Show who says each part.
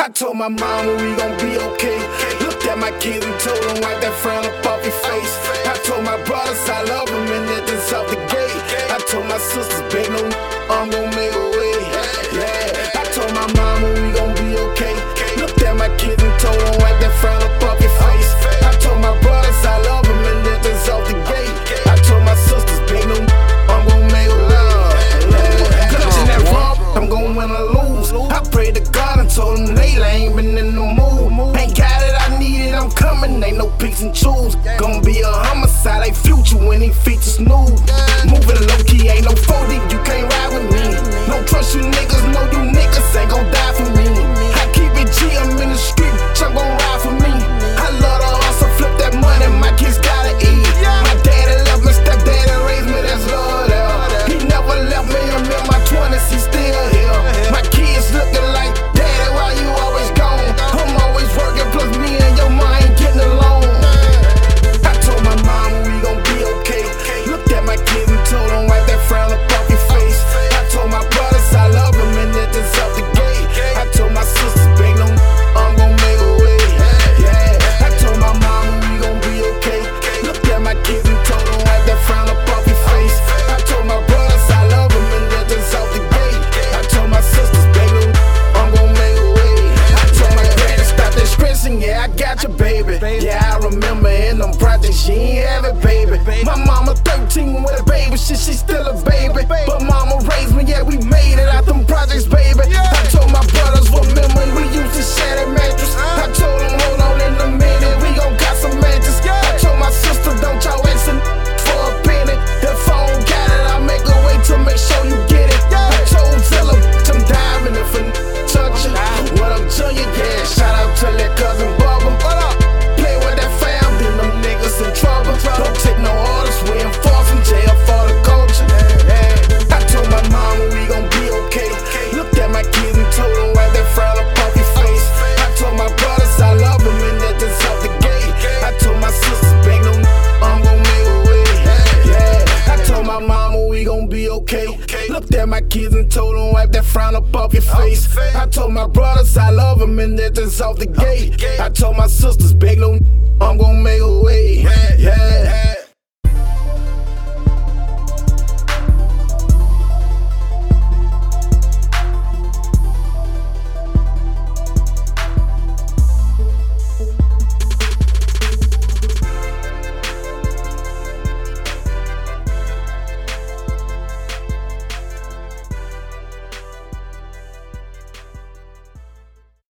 Speaker 1: I told my mama we gon' be okay. Looked at my kids and told them wipe that frown up off your face. I told my brothers I love them and that this off the gate. I told my sisters, babe, no, I'm gon' make a way. Yeah, I told my mama we gon' be okay. Looked at my kids and told them wipe that frown up off your face. I told my brothers I love them and that this off the gate. I told my sisters, babe, no, I'm gon' make a way. Clutching that rump, I'm gon' win or lose. I prayed to God and told him lately I ain't been in the mood. Ain't got it, I need it, I'm coming. Ain't no picks and choose. Gonna be a homicide like Future when he features nude. Moving low key, ain't no 40, you can't ride with me. Don't trust you niggas, no you niggas ain't gon' die for me. I keep it G, I'm in the street, I'm gon' ride for me. I love to hustle, flip that money, my kids gotta eat. My daddy left me, stepdaddy raised me, that's love there. He never left me, I'm in my 20s, he still here. My kids looking like, daddy, why you always gone? I'm always working, plus me and your mom ain't getting along. I told my mama we gon' be okay. Looked at my kids and told them wipe that frown up off your face. I told my brothers I love them and that this out the gate. I told my sisters, babe, no, I'm gon' make a way. Yeah, I told my mama we gon' be okay. Looked at my kids and told them wipe that frown up off your face. I told my brothers I love them and that this out the gate. I told my sisters, babe, no, I'm gon' make a way. I told my granny stop that stressing, yeah, I got you, baby. Yeah, I remember in them projects she ain't have it, baby. My mama 13 with a baby, shit, she still a baby. But mama raised me, yeah, we made it out them projects, baby. I told my brothers, remember we used to share that mattress. I told them, hold on in a minute, we gon' got some matches. I told my sister, don't y'all asking for a penny. That phone got it, I'll make a way to make sure you get it. I told Zilla, I'm diving if a touch it. What I'm telling you, yeah, shout out to that cousin Bubba. Play with that fam, then them niggas in trouble. Don't take no orders, we enforcing jail for the culture. I told my mama we gon' be okay. Looked at my kids and told them wipe that frown up off your face. I told my brothers I love them and that this out the gate. I told my sisters, babe, no, I'm gon' make a way. Yeah, I told my mama we gon' be okay. Looked at my kids and told them wipe that frown up off your face. I told my brothers I love them and that this out the gate. I told my sisters, babe, no, I'm gon' make a way. Yeah.